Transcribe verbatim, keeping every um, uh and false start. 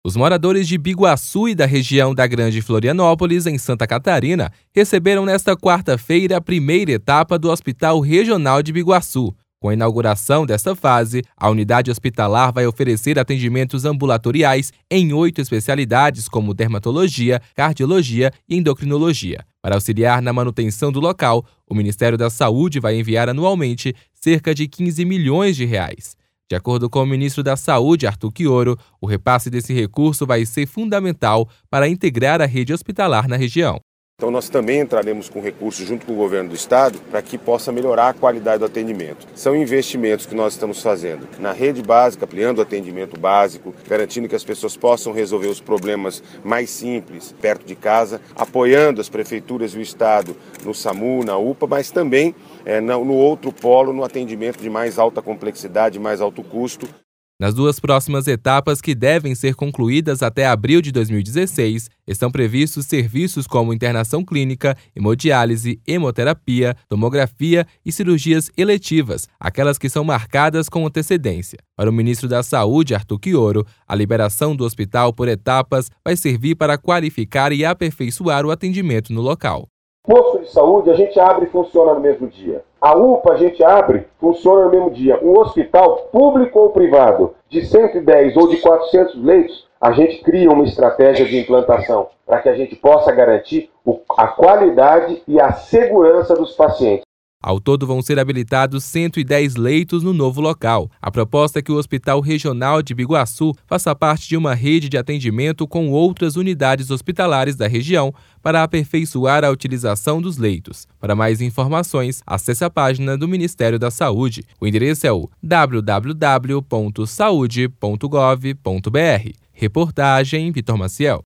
Os moradores de Biguaçu e da região da Grande Florianópolis, em Santa Catarina, receberam nesta quarta-feira a primeira etapa do Hospital Regional de Biguaçu. Com a inauguração desta fase, a unidade hospitalar vai oferecer atendimentos ambulatoriais em oito especialidades como dermatologia, cardiologia e endocrinologia. Para auxiliar na manutenção do local, o Ministério da Saúde vai enviar anualmente cerca de quinze milhões de reais. De acordo com o ministro da Saúde, Arthur Quioro, o repasse desse recurso vai ser fundamental para integrar a rede hospitalar na região. Então nós também entraremos com recursos junto com o governo do estado para que possa melhorar a qualidade do atendimento. São investimentos que nós estamos fazendo na rede básica, ampliando o atendimento básico, garantindo que as pessoas possam resolver os problemas mais simples, perto de casa, apoiando as prefeituras e o estado no SAMU, na U P A, mas também é, no outro polo, no atendimento de mais alta complexidade, mais alto custo. Nas duas próximas etapas, que devem ser concluídas até abril de dois mil e dezesseis, estão previstos serviços como internação clínica, hemodiálise, hemoterapia, tomografia e cirurgias eletivas, aquelas que são marcadas com antecedência. Para o ministro da Saúde, Arthur Quioro, a liberação do hospital por etapas vai servir para qualificar e aperfeiçoar o atendimento no local. Posto de saúde a gente abre e funciona no mesmo dia. A U P A a gente abre, funciona no mesmo dia. Um hospital público ou privado de cento e dez ou de quatrocentos leitos, a gente cria uma estratégia de implantação para que a gente possa garantir a qualidade e a segurança dos pacientes. Ao todo vão ser habilitados cento e dez leitos no novo local. A proposta é que o Hospital Regional de Biguaçu faça parte de uma rede de atendimento com outras unidades hospitalares da região para aperfeiçoar a utilização dos leitos. Para mais informações, acesse a página do Ministério da Saúde. O endereço é o w w w ponto saude ponto gov ponto b r. Reportagem Vitor Maciel.